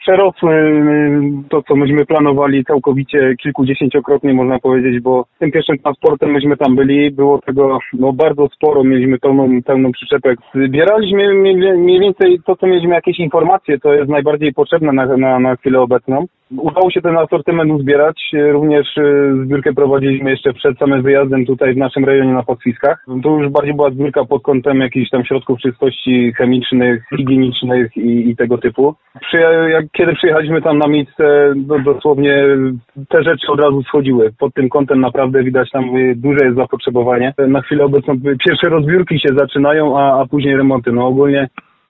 przerosły to, co myśmy planowali całkowicie, kilkudziesięciokrotnie można powiedzieć, bo tym pierwszym transportem myśmy tam byli, było tego bardzo sporo, mieliśmy pełną przyczepę. Zbieraliśmy mniej więcej to, co mieliśmy jakieś informacje, to jest najbardziej potrzebne na chwilę obecną. Udało się ten asortyment uzbierać, również zbiórkę prowadziliśmy jeszcze przed samym wyjazdem tutaj w naszym rejonie na pastwiskach. To już bardziej była zbiórka pod kątem jakichś tam środków czystości chemicznych, higienicznych i tego typu. Kiedy przyjechaliśmy tam na miejsce, dosłownie te rzeczy od razu schodziły. Pod tym kątem naprawdę widać tam duże jest zapotrzebowanie. Na chwilę obecną pierwsze rozbiórki się zaczynają, a później remonty. Ogólnie